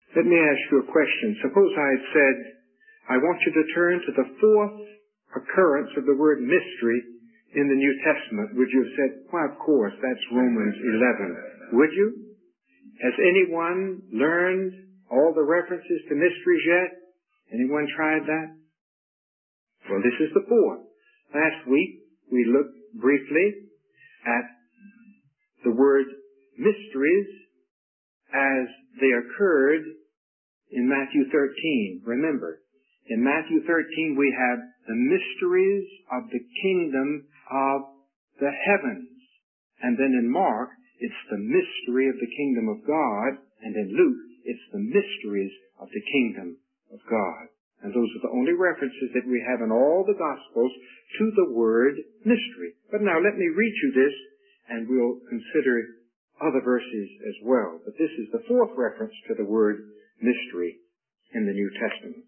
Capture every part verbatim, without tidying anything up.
Let me ask you a question. Suppose I had said, I want you to turn to the fourth occurrence of the word mystery in the New Testament. Would you have said, why, of course, that's Romans eleven. Would you? Has anyone learned all the references to mysteries yet? Anyone tried that? Well, this is the fourth. Last week, we looked briefly at the word mysteries as they occurred in Matthew thirteen. Remember, in Matthew thirteen, we have the mysteries of the kingdom of the heavens. And then in Mark, it's the mystery of the kingdom of God. And in Luke, it's the mysteries of the kingdom of God. And those are the only references that we have in all the Gospels to the word mystery. But now let me read you this, and we'll consider other verses as well. But this is the fourth reference to the word mystery in the New Testament.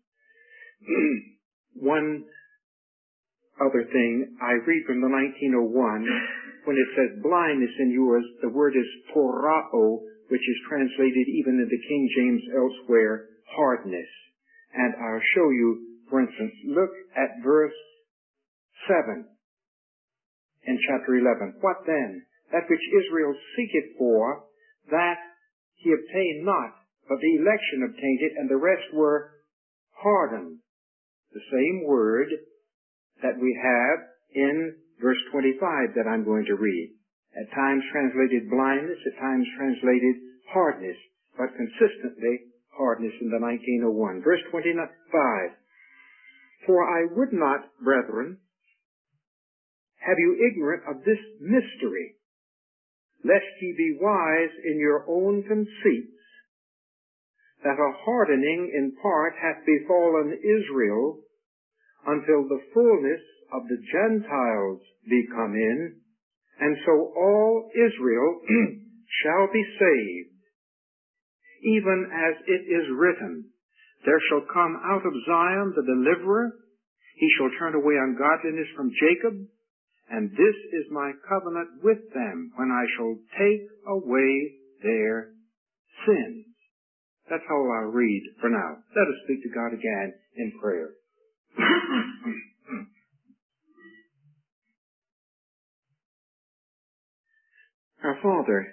One other thing, I read from the nineteen oh one, when it says blindness in yours, the word is porao, which is translated even in the King James elsewhere, hardness. And I'll show you, for instance, look at verse seven in chapter eleven. What then? That which Israel seeketh for, that he obtained not, but the election obtained it, and the rest were hardened. The same word that we have in verse twenty-five that I'm going to read. At times translated blindness, at times translated hardness, but consistently hardness in the nineteen oh one. Verse twenty-five. For I would not, brethren, have you ignorant of this mystery, lest ye be wise in your own conceits, that a hardening in part hath befallen Israel, until the fullness of the Gentiles be come in, and so all Israel shall be saved. Even as it is written, there shall come out of Zion the deliverer, he shall turn away ungodliness from Jacob, and this is my covenant with them when I shall take away their sins. That's all I'll read for now. Let us speak to God again in prayer. Our Father,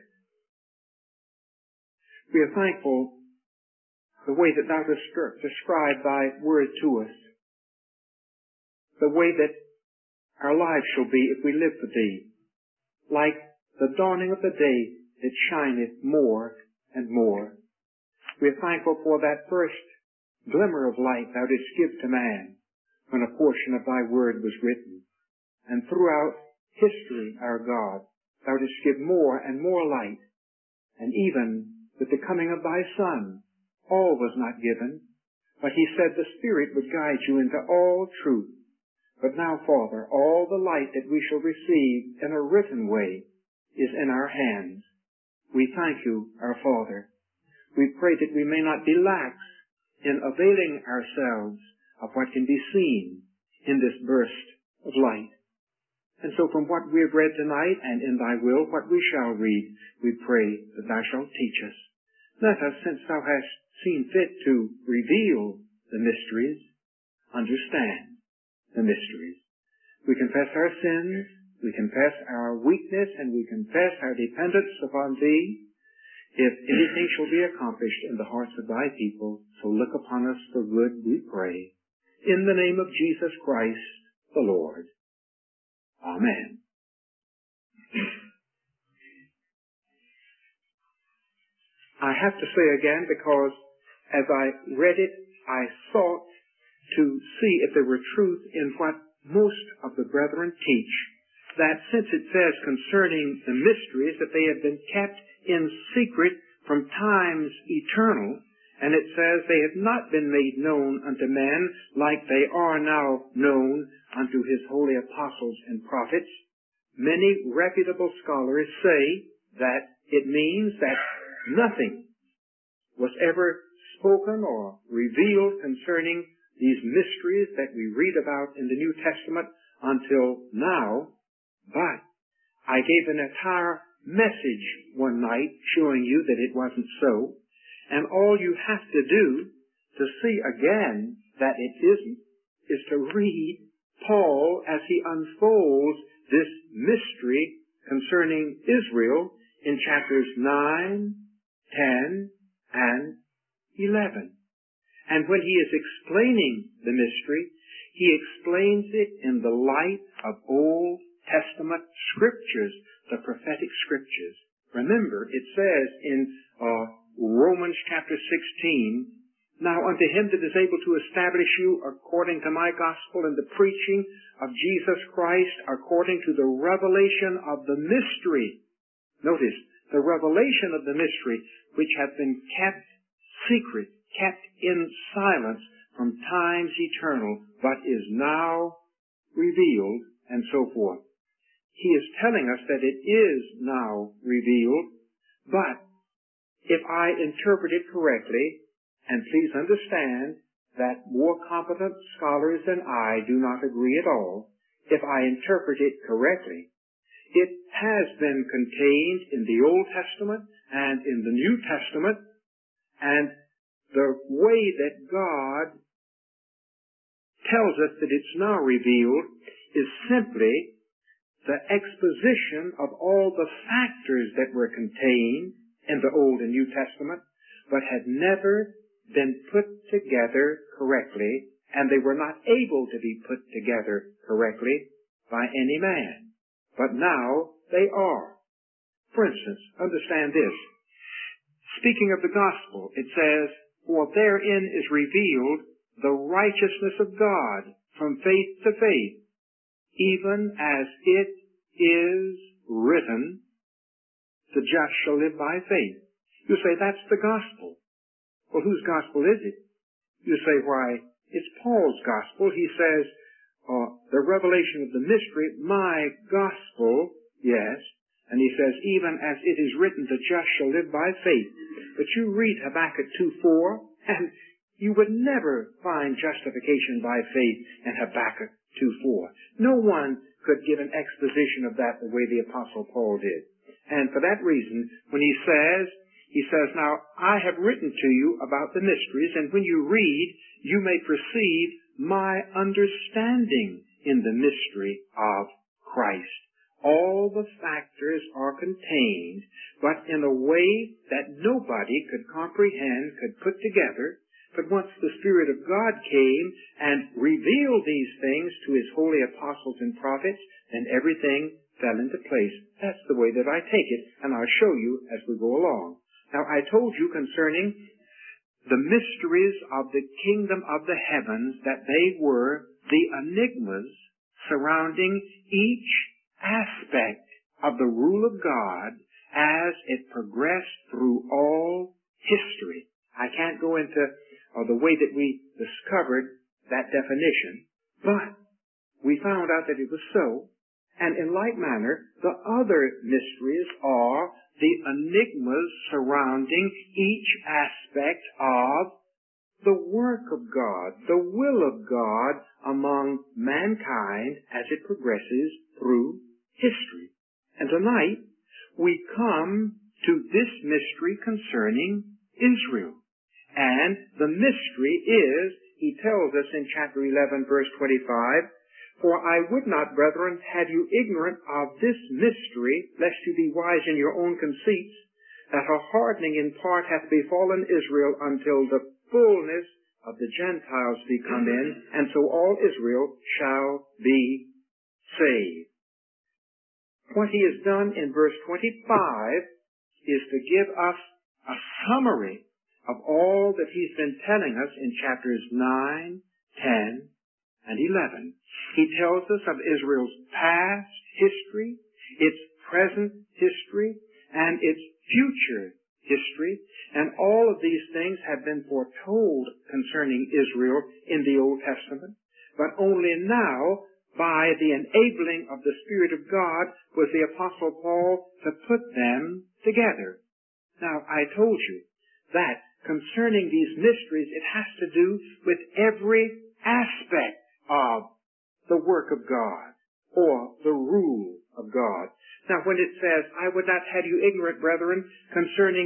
we are thankful the way that Thou hast described Thy word to us, the way that our lives shall be if we live for Thee, like the dawning of the day that shineth more and more. We are thankful for that first glimmer of light Thou didst give to man when a portion of Thy word was written. And throughout history, our God, Thou didst give more and more light. And even with the coming of Thy Son, all was not given, but He said the Spirit would guide you into all truth. But now, Father, all the light that we shall receive in a written way is in our hands. We thank You, our Father. We pray that we may not be lax in availing ourselves of what can be seen in this burst of light. And so from what we have read tonight and in Thy will, what we shall read, we pray that Thou shalt teach us. Let us, since Thou hast seen fit to reveal the mysteries, understand the mysteries. We confess our sins, we confess our weakness, and we confess our dependence upon Thee. If anything shall be accomplished in the hearts of Thy people, so look upon us for good, we pray. In the name of Jesus Christ, the Lord. Amen. I have to say again, because as I read it, I sought to see if there were truth in what most of the brethren teach, that since it says concerning the mysteries that they have been kept in secret from times eternal, and it says they have not been made known unto men like they are now known unto His holy apostles and prophets, many reputable scholars say that it means that nothing was ever spoken or revealed concerning these mysteries that we read about in the New Testament until now, but I gave an entire message one night showing you that it wasn't so, and And all you have to do to see again that it isn't is to read Paul as he unfolds this mystery concerning Israel in chapters nine, ten, and eleven. And when he is explaining the mystery, he explains it in the light of Old Testament scriptures, the prophetic scriptures. Remember, it says in uh, Romans chapter sixteen, "Now unto him that is able to establish you according to my gospel and the preaching of Jesus Christ according to the revelation of the mystery." Notice, the revelation of the mystery which hath been kept secret, kept in silence from times eternal, but is now revealed, and so forth. He is telling us that it is now revealed, but if I interpret it correctly, and please understand that more competent scholars than I do not agree at all, if I interpret it correctly, it has been contained in the Old Testament and in the New Testament, and the way that God tells us that it's now revealed is simply the exposition of all the factors that were contained in the Old and New Testament, but had never been put together correctly, and they were not able to be put together correctly by any man. But now they are. For instance, understand this. Speaking of the gospel, it says, "For therein is revealed the righteousness of God from faith to faith, even as it is written, the just shall live by faith." You say, that's the gospel. Well, whose gospel is it? You say, why, it's Paul's gospel. He says, uh, the revelation of the mystery, my gospel, yes. And he says, even as it is written, the just shall live by faith. But you read Habakkuk two four, and you would never find justification by faith in Habakkuk two four. No one could give an exposition of that the way the Apostle Paul did. And for that reason, when he says, he says, "Now I have written to you about the mysteries, and when you read, you may perceive my understanding in the mystery of Christ." All the factors are contained, but in a way that nobody could comprehend, could put together. But once the Spirit of God came and revealed these things to His holy apostles and prophets, then everything fell into place. That's the way that I take it, and I'll show you as we go along. Now, I told you concerning the mysteries of the kingdom of the heavens that they were the enigmas surrounding each aspect of the rule of God as it progressed through all history. I can't go into uh, the way that we discovered that definition, but we found out that it was so. And in like manner, the other mysteries are the enigmas surrounding each aspect of the work of God, the will of God among mankind as it progresses through history. And tonight, we come to this mystery concerning Israel. And the mystery is, he tells us in chapter eleven, verse twenty-five, "For I would not, brethren, have you ignorant of this mystery, lest you be wise in your own conceits, that a hardening in part hath befallen Israel until the fullness of the Gentiles be come in, and so all Israel shall be saved." What he has done in verse twenty-five is to give us a summary of all that he's been telling us in chapters nine, ten, and eleven. He tells us of Israel's past history, its present history, and its future history, and all of these things have been foretold concerning Israel in the Old Testament, but only now, by the enabling of the Spirit of God, was the Apostle Paul to put them together. Now, I told you that concerning these mysteries, it has to do with every aspect of the work of God or the rule of God. Now, when it says, "I would not have you ignorant, brethren, concerning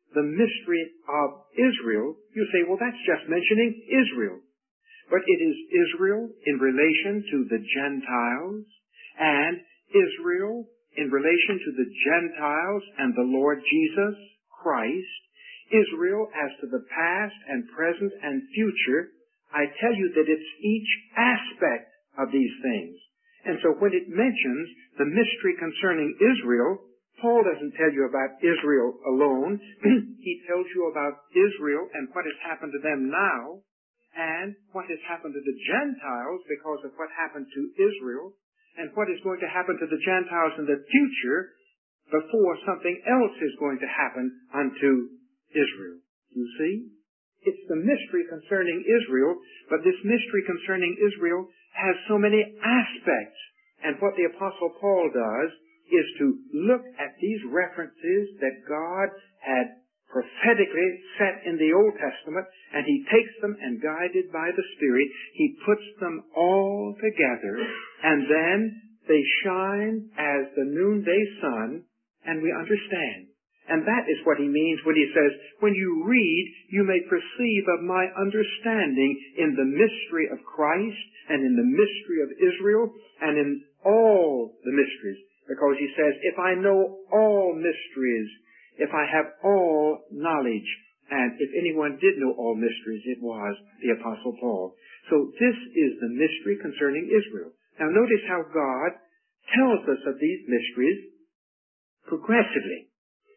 the mystery of Israel, you say, well, that's just mentioning Israel. But it is Israel in relation to the Gentiles, and Israel in relation to the Gentiles and the Lord Jesus Christ, Israel as to the past and present and future. I tell you that it's each aspect of these things. And so when it mentions the mystery concerning Israel, Paul doesn't tell you about Israel alone. He tells you about Israel and what has happened to them now, and what has happened to the Gentiles because of what happened to Israel, and what is going to happen to the Gentiles in the future before something else is going to happen unto Israel. You see? It's the mystery concerning Israel, but this mystery concerning Israel has so many aspects. And what the Apostle Paul does is to look at these references that God had prophetically set in the Old Testament, and he takes them and, guided by the Spirit, he puts them all together, and then they shine as the noonday sun, and we understand. And that is what he means when he says, when you read, you may perceive of my understanding in the mystery of Christ, and in the mystery of Israel, and in all the mysteries. Because he says, if I know all mysteries, if I have all knowledge, and if anyone did know all mysteries, it was the Apostle Paul. So this is the mystery concerning Israel. Now notice how God tells us of these mysteries progressively.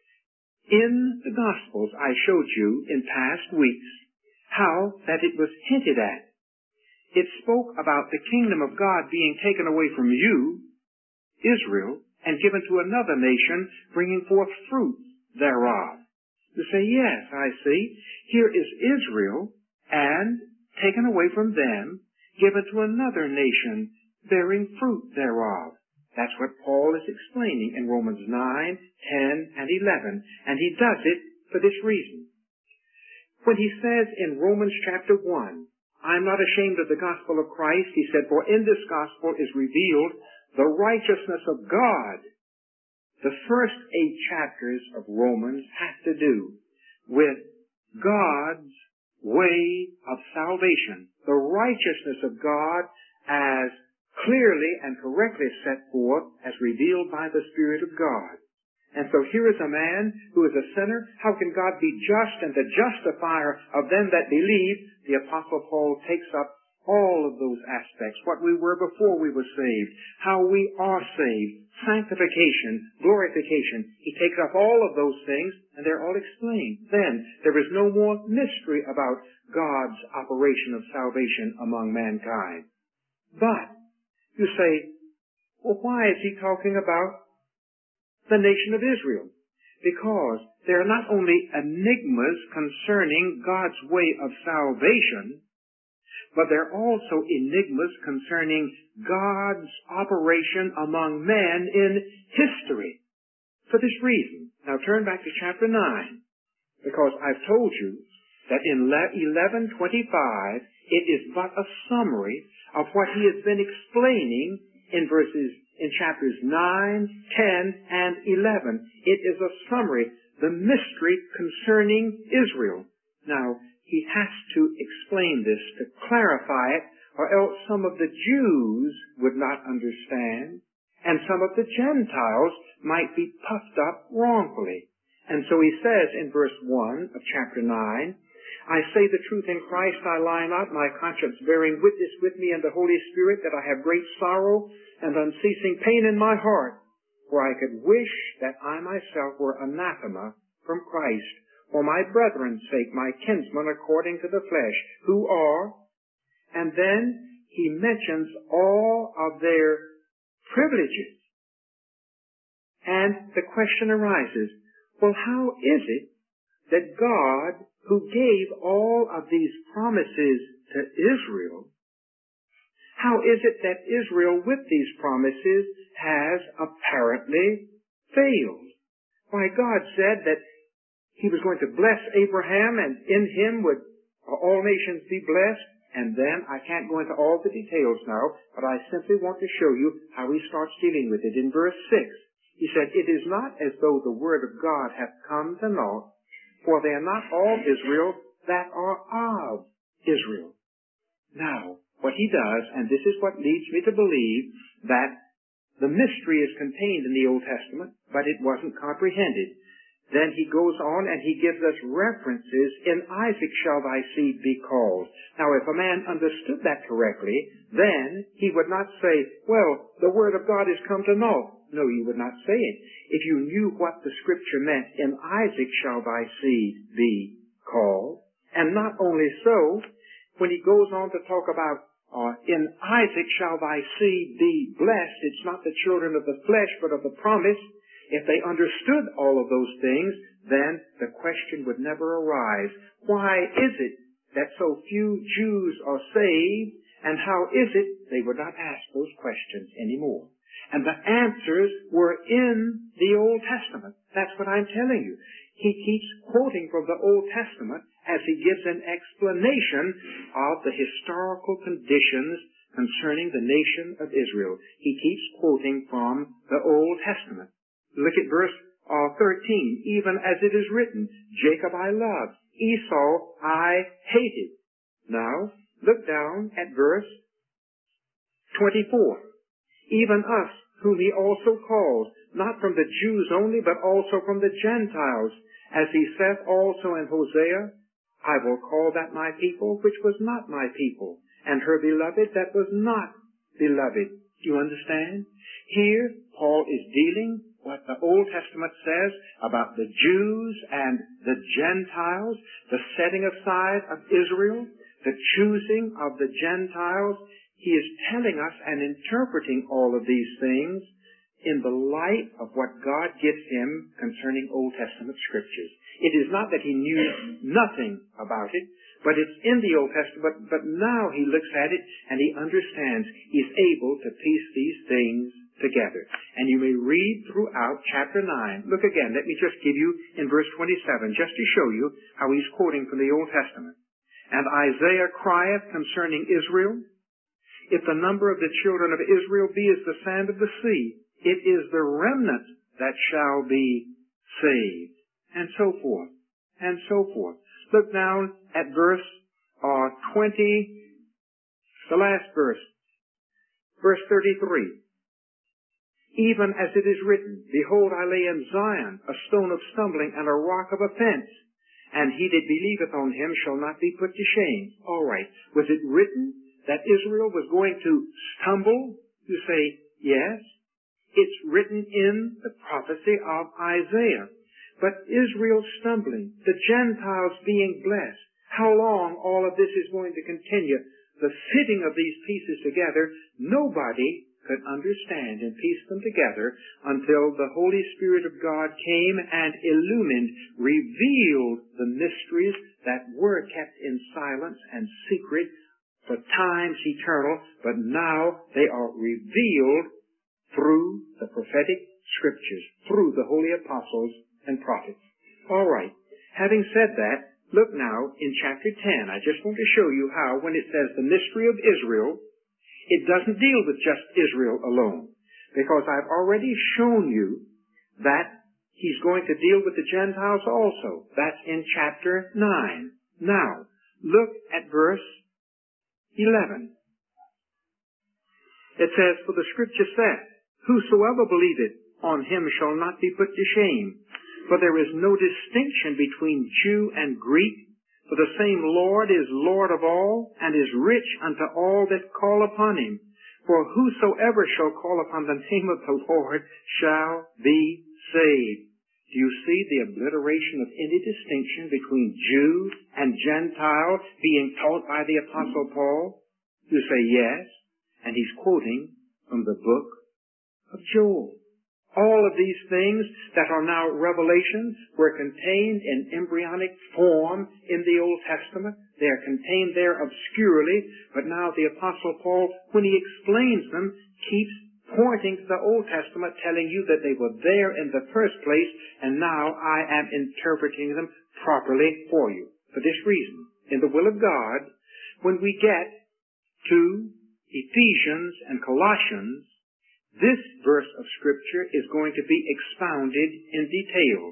In the Gospels, I showed you in past weeks how that it was hinted at. It spoke about the kingdom of God being taken away from you, Israel, and given to another nation, bringing forth fruit thereof. You say, yes, I see. Here is Israel, and taken away from them, given to another nation, bearing fruit thereof. That's what Paul is explaining in Romans nine, ten, and eleven. And he does it for this reason. When he says in Romans chapter one, I'm not ashamed of the gospel of Christ, he said, for in this gospel is revealed the righteousness of God. The first eight chapters of Romans have to do with God's way of salvation, the righteousness of God as clearly and correctly set forth as revealed by the Spirit of God. And so here is a man who is a sinner. How can God be just and the justifier of them that believe? The Apostle Paul takes up all of those aspects, what we were before we were saved, how we are saved, sanctification, glorification. He takes up all of those things, and they're all explained. Then there is no more mystery about God's operation of salvation among mankind. But you say, well, why is he talking about the nation of Israel? Because there are not only enigmas concerning God's way of salvation, but there are also enigmas concerning God's operation among men in history. For this reason, now turn back to chapter nine, because I've told you that in eleven twenty-five, it is but a summary of what he has been explaining in verses, in chapters nine, ten, and eleven. It is a summary, the mystery concerning Israel. Now, he has to explain this to clarify it, or else some of the Jews would not understand, and some of the Gentiles might be puffed up wrongfully. And so he says in verse one of chapter nine, I say the truth in Christ, I lie not, my conscience bearing witness with me and the Holy Spirit that I have great sorrow and unceasing pain in my heart, for I could wish that I myself were anathema from Christ, for my brethren's sake, my kinsmen according to the flesh, who are, and then he mentions all of their privileges. And the question arises, well, how is it that God, who gave all of these promises to Israel, how is it that Israel with these promises has apparently failed? Why, God said that he was going to bless Abraham, and in him would all nations be blessed. And then, I can't go into all the details now, but I simply want to show you how he starts dealing with it. In verse six, he said, it is not as though the word of God hath come to naught, for they are not all Israel that are of Israel. Now, what he does, and this is what leads me to believe that the mystery is contained in the Old Testament, but it wasn't comprehended. Then he goes on and he gives us references. In Isaac shall thy seed be called. Now, if a man understood that correctly, then he would not say, well, the word of God has come to naught. No, you would not say it. If you knew what the scripture meant, in Isaac shall thy seed be called. And not only so, when he goes on to talk about, uh, in Isaac shall thy seed be blessed, it's not the children of the flesh, but of the promise. If they understood all of those things, then the question would never arise. Why is it that so few Jews are saved, and how is it they would not ask those questions anymore? And the answers were in the Old Testament. That's what I'm telling you. He keeps quoting from the Old Testament as he gives an explanation of the historical conditions concerning the nation of Israel. He keeps quoting from the Old Testament. Look at verse uh, thirteen. Even as it is written, Jacob I loved, Esau I hated. Now, look down at verse twenty-four. Even us, whom he also calls, not from the Jews only, but also from the Gentiles, as he saith also in Hosea, I will call that my people, which was not my people, and her beloved that was not beloved. Do you understand? Here, Paul is dealing what the Old Testament says about the Jews and the Gentiles, the setting aside of Israel, the choosing of the Gentiles. He is telling us and interpreting all of these things in the light of what God gives him concerning Old Testament scriptures. It is not that he knew nothing about it, but it's in the Old Testament, but now he looks at it and he understands. He's able to piece these things together. And you may read throughout chapter nine. Look again, let me just give you in verse twenty-seven, just to show you how he's quoting from the Old Testament. And Isaiah crieth concerning Israel, if the number of the children of Israel be as the sand of the sea, it is the remnant that shall be saved. And so forth. And so forth. Look down at verse uh, twenty, the last verse. Verse thirty-three. Even as it is written, behold, I lay in Zion a stone of stumbling and a rock of offense, and he that believeth on him shall not be put to shame. All right. Was it written that Israel was going to stumble? You say, yes. It's written in the prophecy of Isaiah. But Israel stumbling, the Gentiles being blessed, how long all of this is going to continue? The fitting of these pieces together, nobody could understand and piece them together until the Holy Spirit of God came and illumined, revealed the mysteries that were kept in silence and secret for times eternal, but now they are revealed through the prophetic scriptures, through the holy apostles and prophets. All right. Having said that, look now in chapter ten. I just want to show you how when it says the mystery of Israel, it doesn't deal with just Israel alone. Because I've already shown you that he's going to deal with the Gentiles also. That's in chapter nine. Now, look at verse eleven. It says, for the scripture saith, whosoever believeth on him shall not be put to shame. For there is no distinction between Jew and Greek, for the same Lord is Lord of all, and is rich unto all that call upon him. For whosoever shall call upon the name of the Lord shall be saved. Do you see the obliteration of any distinction between Jew and Gentile being taught by the Apostle Paul? You say yes, and he's quoting from the book of Joel. All of these things that are now revelations were contained in embryonic form in the Old Testament. They are contained there obscurely, but now the Apostle Paul, when he explains them, keeps pointing to the Old Testament, telling you that they were there in the first place, and now I am interpreting them properly for you. For this reason, in the will of God, when we get to Ephesians and Colossians, this verse of Scripture is going to be expounded in detail.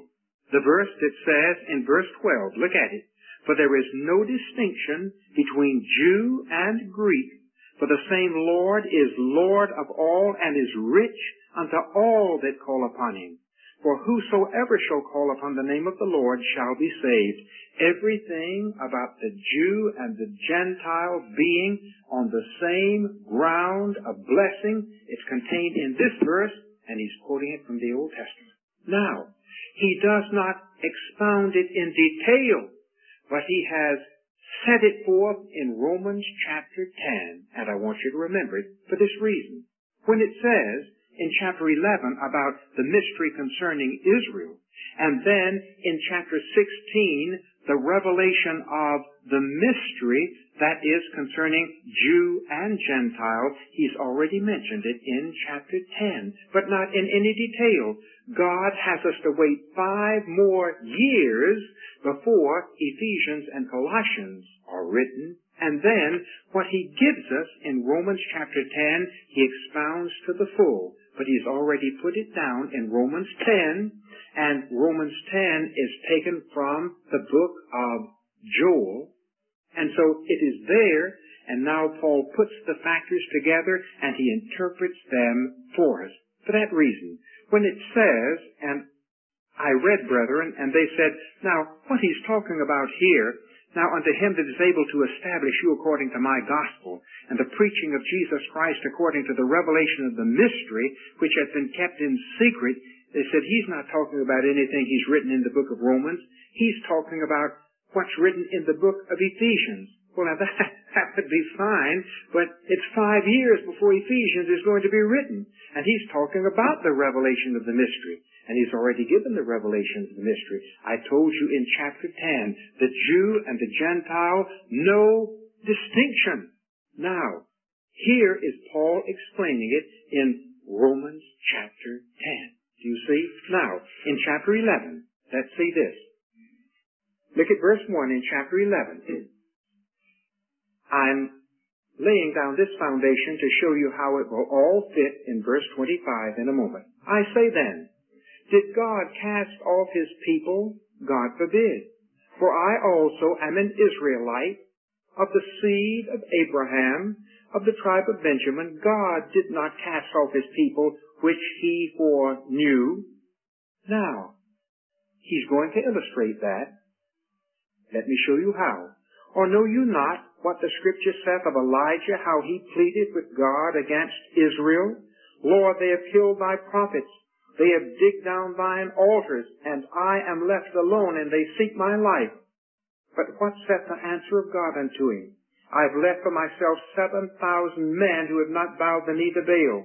The verse that says in verse twelve, look at it. For there is no distinction between Jew and Greek, for the same Lord is Lord of all and is rich unto all that call upon him. For whosoever shall call upon the name of the Lord shall be saved. Everything about the Jew and the Gentile being on the same ground of blessing is contained in this verse, and he's quoting it from the Old Testament. Now, he does not expound it in detail, but he has set it forth in Romans chapter ten, and I want you to remember it for this reason. When it says in chapter eleven about the mystery concerning Israel, and then in chapter sixteen, the revelation of the mystery that is concerning Jew and Gentile, he's already mentioned it in chapter ten, but not in any detail. God has us to wait five more years before Ephesians and Colossians are written, and then what he gives us in Romans chapter ten, he expounds to the full. But he's already put it down in Romans ten, and Romans ten is taken from the book of Joel. And so it is there, and now Paul puts the factors together, and he interprets them for us. For that reason, when it says, and I read, brethren, and they said, now, what he's talking about here, now unto him that is able to establish you according to my gospel, and the preaching of Jesus Christ according to the revelation of the mystery, which hath been kept in secret, they said he's not talking about anything he's written in the book of Romans. He's talking about what's written in the book of Ephesians. Well, now that, that would be fine, but it's five years before Ephesians is going to be written. And he's talking about the revelation of the mystery. And he's already given the revelation of the mystery. I told you in chapter ten, the Jew and the Gentile, no distinction. Now, here is Paul explaining it in Romans chapter ten. Do you see? Now, in chapter eleven, let's see this. Look at verse one in chapter eleven. I'm laying down this foundation to show you how it will all fit in verse twenty-five in a moment. I say then, did God cast off his people? God forbid. For I also am an Israelite, of the seed of Abraham, of the tribe of Benjamin. God did not cast off his people, which he foreknew. Now, he's going to illustrate that. Let me show you how. Or know you not what the Scripture saith of Elijah, how he pleaded with God against Israel? Lord, they have killed thy prophets. They have digged down thine altars, and I am left alone, and they seek my life. But what saith the answer of God unto him? I have left for myself seven thousand men who have not bowed the knee to Baal.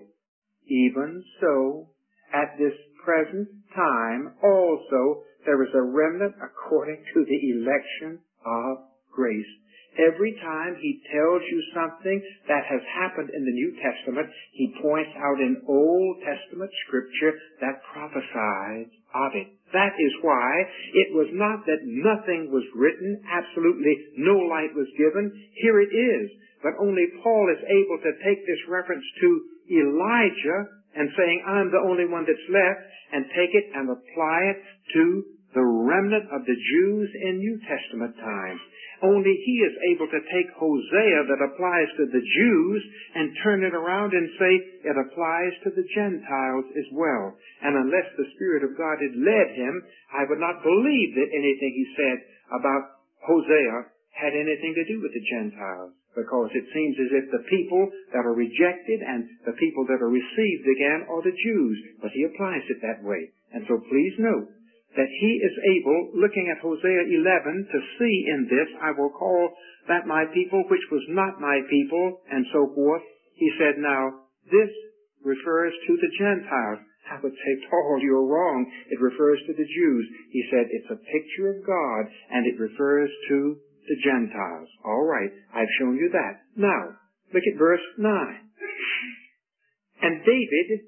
Even so, at this present time also there is a remnant according to the election of grace. Every time he tells you something that has happened in the New Testament, he points out an Old Testament scripture that prophesied of it. That is why it was not that nothing was written, absolutely no light was given. Here it is. But only Paul is able to take this reference to Elijah and saying, I'm the only one that's left, and take it and apply it to the remnant of the Jews in New Testament times. Only he is able to take Hosea that applies to the Jews and turn it around and say it applies to the Gentiles as well. And unless the Spirit of God had led him, I would not believe that anything he said about Hosea had anything to do with the Gentiles, because it seems as if the people that are rejected and the people that are received again are the Jews. But he applies it that way. And so please note that he is able, looking at Hosea eleven, to see in this, I will call that my people which was not my people, and so forth. He said, now, this refers to the Gentiles. I would say, Paul, you're wrong. It refers to the Jews. He said, it's a picture of God, and it refers to the Gentiles. All right, I've shown you that. Now, look at verse nine. And David,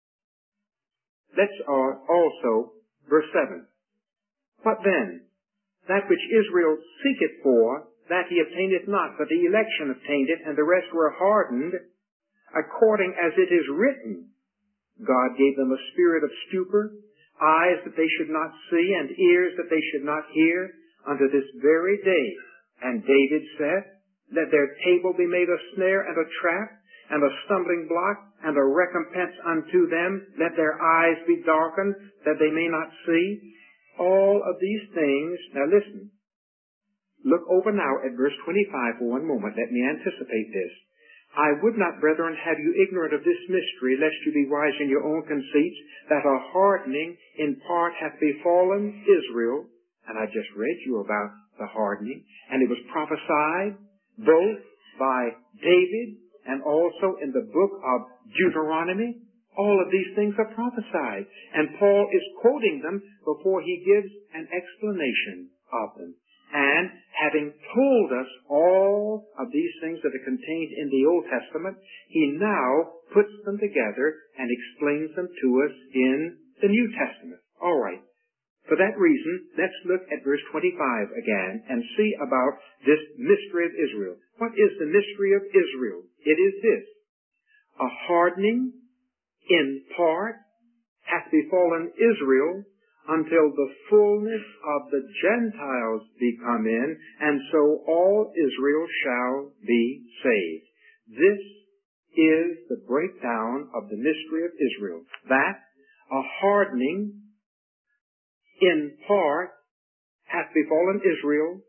let's uh, also verse seven. What then? That which Israel seeketh for, that he obtaineth not, but the election obtained it, and the rest were hardened, according as it is written. God gave them a spirit of stupor, eyes that they should not see, and ears that they should not hear, unto this very day. And David said, let their table be made a snare and a trap, and a stumbling block, and a recompense unto them. Let their eyes be darkened, that they may not see. All of these things. Now listen. Look over now at verse twenty-five for one moment. Let me anticipate this. I would not, brethren, have you ignorant of this mystery, lest you be wise in your own conceits, that a hardening in part hath befallen Israel. And I just read you about the hardening. And it was prophesied both by David and also in the book of Deuteronomy. All of these things are prophesied. And Paul is quoting them before he gives an explanation of them. And having told us all of these things that are contained in the Old Testament, he now puts them together and explains them to us in the New Testament. All right. For that reason, let's look at verse twenty-five again and see about this mystery of Israel. What is the mystery of Israel? It is this. A hardening in part hath befallen Israel until the fullness of the Gentiles be come in, and so all Israel shall be saved. This is the breakdown of the mystery of Israel. That a hardening in part hath befallen Israel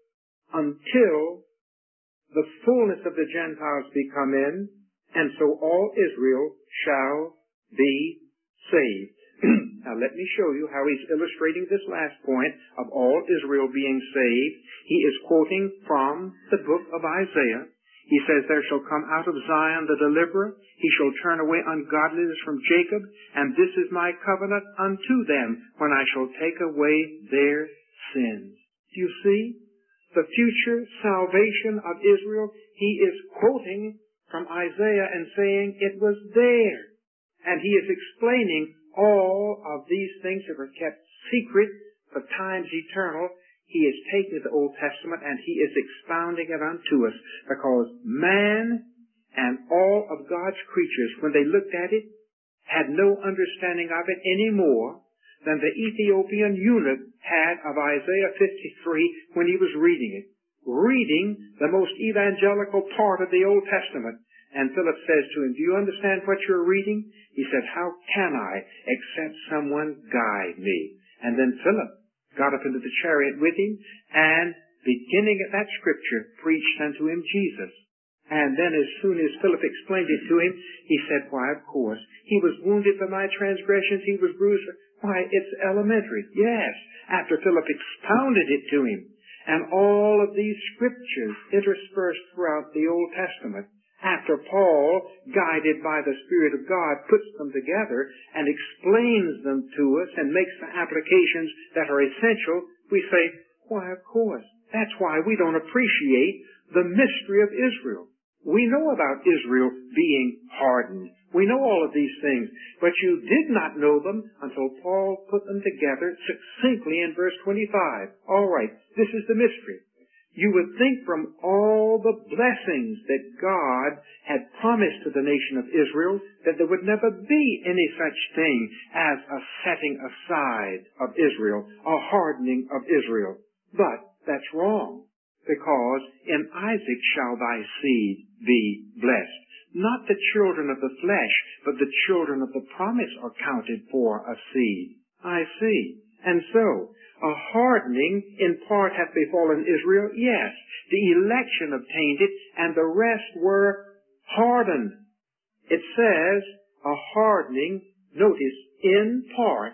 until the fullness of the Gentiles be come in, and so all Israel shall be saved. Now let me show you how he's illustrating this last point of all Israel being saved. He is quoting from the book of Isaiah. He says, there shall come out of Zion the deliverer. He shall turn away ungodliness from Jacob. And this is my covenant unto them when I shall take away their sins. Do you see? The future salvation of Israel, he is quoting from Isaiah and saying it was there. And he is explaining all of these things that were kept secret for times eternal. He is taking the Old Testament and he is expounding it unto us, because man and all of God's creatures, when they looked at it, had no understanding of it any more than the Ethiopian eunuch had of Isaiah fifty-three when he was reading it. Reading the most evangelical part of the Old Testament. And Philip says to him, do you understand what you're reading? He said, how can I except someone guide me? And then Philip got up into the chariot with him and, beginning at that scripture, preached unto him Jesus. And then as soon as Philip explained it to him, he said, why, of course, he was wounded for my transgressions, he was bruised for... Why, it's elementary. Yes, after Philip expounded it to him. And all of these scriptures interspersed throughout the Old Testament, after Paul, guided by the Spirit of God, puts them together and explains them to us and makes the applications that are essential, we say, why, of course. That's why we don't appreciate the mystery of Israel. We know about Israel being hardened. We know all of these things, but you did not know them until Paul put them together succinctly in verse twenty-five. All right, this is the mystery. You would think from all the blessings that God had promised to the nation of Israel that there would never be any such thing as a setting aside of Israel, a hardening of Israel. But that's wrong, because in Isaac shall thy seed be blessed. Not the children of the flesh, but the children of the promise are counted for a seed. I see. And so, a hardening in part hath befallen Israel. Yes, the election obtained it, and the rest were hardened. It says, a hardening, notice, in part,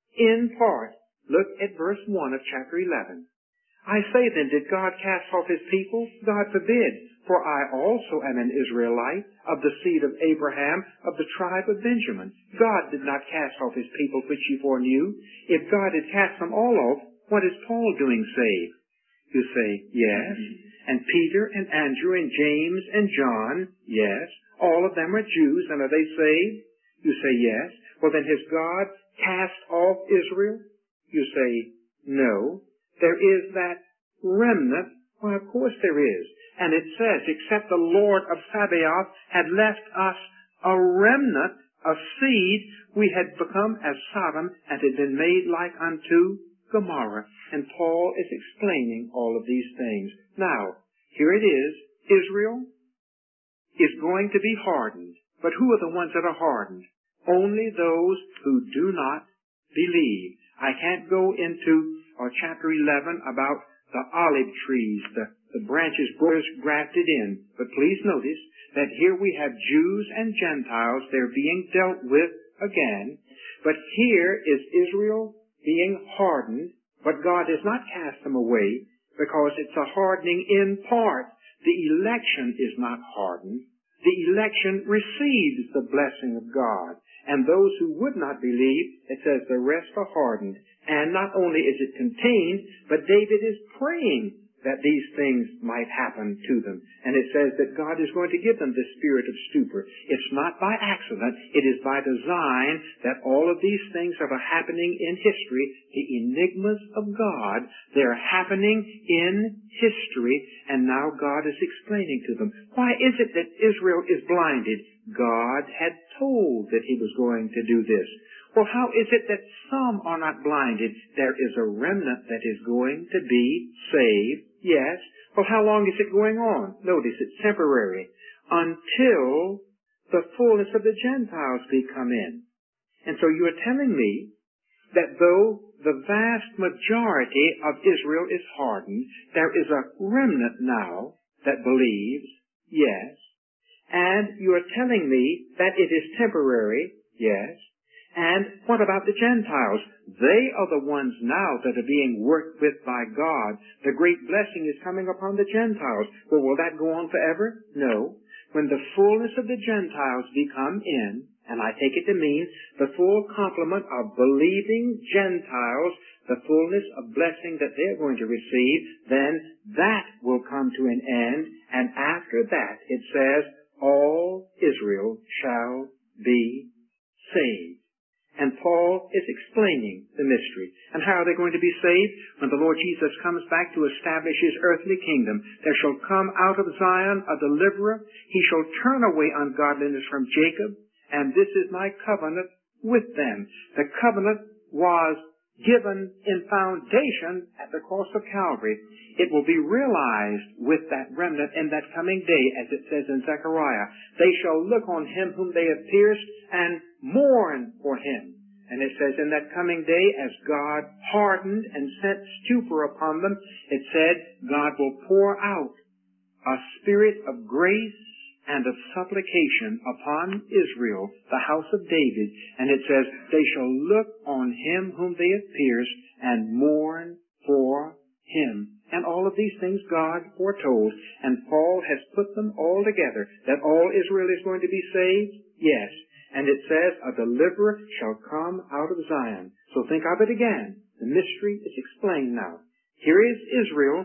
in part. Look at verse one of chapter eleven. I say then, did God cast off his people? God forbid. For I also am an Israelite, of the seed of Abraham, of the tribe of Benjamin. God did not cast off his people which ye foreknew. If God had cast them all off, what is Paul doing save? You say, yes. And Peter and Andrew and James and John, yes. All of them are Jews, and are they saved? You say, yes. Well, then has God cast off Israel? You say, no. There is that remnant. Why, of course there is. And it says, except the Lord of Sabaoth had left us a remnant a seed, we had become as Sodom and had been made like unto Gomorrah. And Paul is explaining all of these things. Now, here it is. Israel is going to be hardened. But who are the ones that are hardened? Only those who do not believe. I can't go into uh, chapter eleven about the olive trees, the, the branches grafted in. But please notice that here we have Jews and Gentiles. They're being dealt with again. But here is Israel being hardened, but God has not cast them away because it's a hardening in part. The election is not hardened. The election receives the blessing of God. And those who would not believe, it says the rest are hardened. And not only is it contained, but David is praying that these things might happen to them. And it says that God is going to give them the spirit of stupor. It's not by accident. It is by design that all of these things that are happening in history, the enigmas of God, they're happening in history, and now God is explaining to them. Why is it that Israel is blinded? God had told that he was going to do this. Well, how is it that some are not blinded? There is a remnant that is going to be saved. Yes. Well, how long is it going on? Notice it's temporary. Until the fullness of the Gentiles be come in. And so you are telling me that though the vast majority of Israel is hardened, there is a remnant now that believes. Yes. And you are telling me that it is temporary. Yes. And what about the Gentiles? They are the ones now that are being worked with by God. The great blessing is coming upon the Gentiles. Well, will that go on forever? No. When the fullness of the Gentiles be come in, and I take it to mean the full complement of believing Gentiles, the fullness of blessing that they're going to receive, then that will come to an end. And after that, it says, all Israel shall be saved. And Paul is explaining the mystery. And how are they going to be saved? When the Lord Jesus comes back to establish his earthly kingdom, there shall come out of Zion a deliverer. He shall turn away ungodliness from Jacob. And this is my covenant with them. The covenant was given in foundation at the cross of Calvary. It will be realized with that remnant in that coming day, as it says in Zechariah. They shall look on him whom they have pierced and mourn for him. And it says in that coming day, as God hardened and sent stupor upon them, it said God will pour out a spirit of grace and of supplication upon Israel, the house of David. And it says, they shall look on him whom they have pierced and mourn for him. And all of these things God foretold. And Paul has put them all together. That all Israel is going to be saved? Yes. And it says, a deliverer shall come out of Zion. So think of it again. The mystery is explained now. Here is Israel.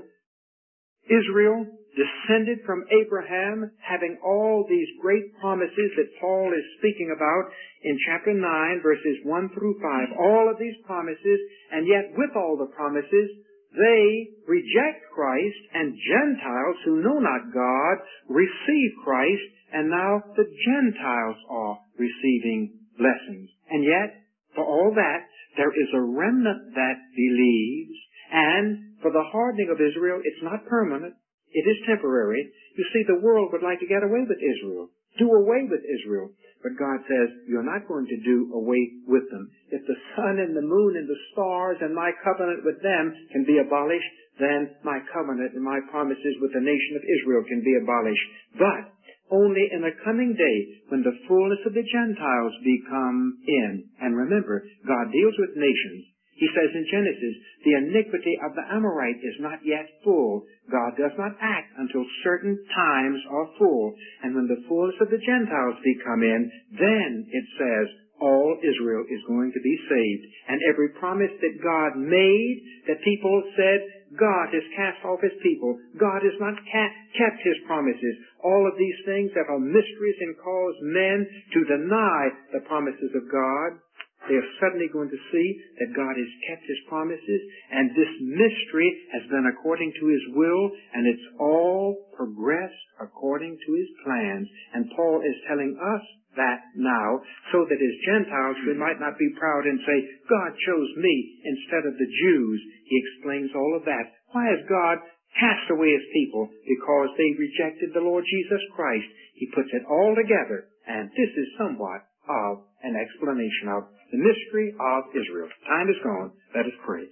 Israel descended from Abraham, having all these great promises that Paul is speaking about in chapter nine, verses one through five. All of these promises, and yet with all the promises, they reject Christ, and Gentiles who know not God receive Christ, and now the Gentiles are receiving blessings. And yet, for all that, there is a remnant that believes, and for the hardening of Israel, it's not permanent. It is temporary. You see, the world would like to get away with Israel, do away with Israel. But God says, you're not going to do away with them. If the sun and the moon and the stars and my covenant with them can be abolished, then my covenant and my promises with the nation of Israel can be abolished. But only in a coming day when the fullness of the Gentiles be come in. And remember, God deals with nations. He says in Genesis, the iniquity of the Amorite is not yet full. God does not act until certain times are full. And when the fullness of the Gentiles be come in, then it says, all Israel is going to be saved. And every promise that God made, that people said, God has cast off his people. God has not ca- kept his promises. All of these things that are mysteries and cause men to deny the promises of God, They are suddenly going to see that God has kept His promises, and this mystery has been according to His will, and it's all progressed according to His plans. And Paul is telling us that now, so that as Gentiles we might not be proud and say, God chose me instead of the Jews. He explains all of that. Why has God cast away His people? Because they rejected the Lord Jesus Christ. He puts it all together, and this is somewhat of an explanation of the mystery of Israel. Time is gone. Let us pray.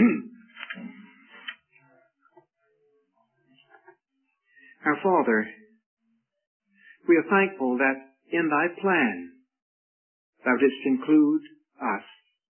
Our Father, we are thankful that in Thy plan Thou didst include us.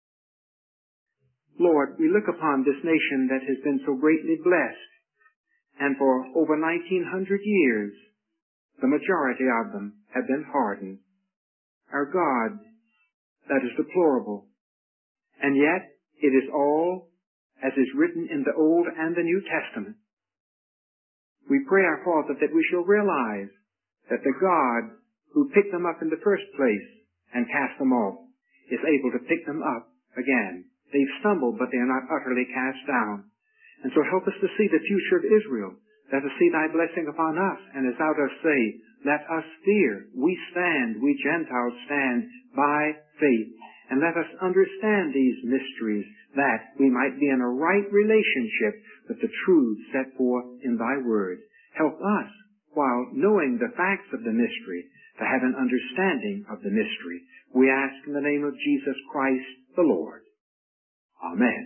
Lord, we look upon this nation that has been so greatly blessed, and for over nineteen hundred years, the majority of them have been hardened. Our God, that is deplorable. And yet, it is all as is written in the Old and the New Testament. We pray, our Father, that we shall realize that the God who picked them up in the first place and cast them off is able to pick them up again. They've stumbled, but they are not utterly cast down. And so help us to see the future of Israel. Let us see Thy blessing upon us, and as Thou dost say, let us fear. We stand, we Gentiles stand by faith. And let us understand these mysteries, that we might be in a right relationship with the truths set forth in Thy Word. Help us, while knowing the facts of the mystery, to have an understanding of the mystery. We ask in the name of Jesus Christ the Lord. Amen.